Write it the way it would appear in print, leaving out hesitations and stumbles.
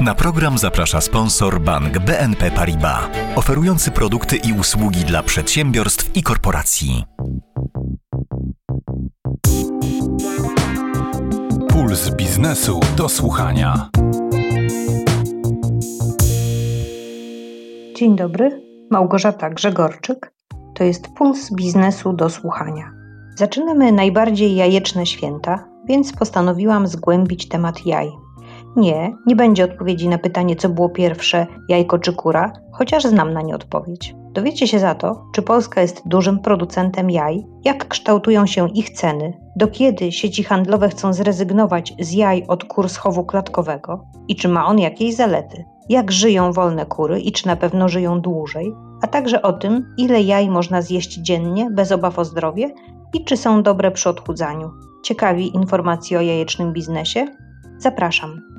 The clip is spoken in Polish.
Na program zaprasza sponsor bank BNP Paribas, oferujący produkty i usługi dla przedsiębiorstw i korporacji. Puls biznesu do słuchania. Dzień dobry, Małgorzata Grzegorczyk. To jest Puls biznesu do słuchania. Zaczynamy najbardziej jajeczne święta, więc postanowiłam zgłębić temat jaj. Nie będzie odpowiedzi na pytanie, co było pierwsze, jajko czy kura, chociaż znam na nie odpowiedź. Dowiecie się za to, czy Polska jest dużym producentem jaj, jak kształtują się ich ceny, do kiedy sieci handlowe chcą zrezygnować z jaj od kur z chowu klatkowego i czy ma on jakieś zalety, jak żyją wolne kury i czy na pewno żyją dłużej, a także o tym, ile jaj można zjeść dziennie bez obaw o zdrowie i czy są dobre przy odchudzaniu. Ciekawi informacji o jajecznym biznesie? Zapraszam.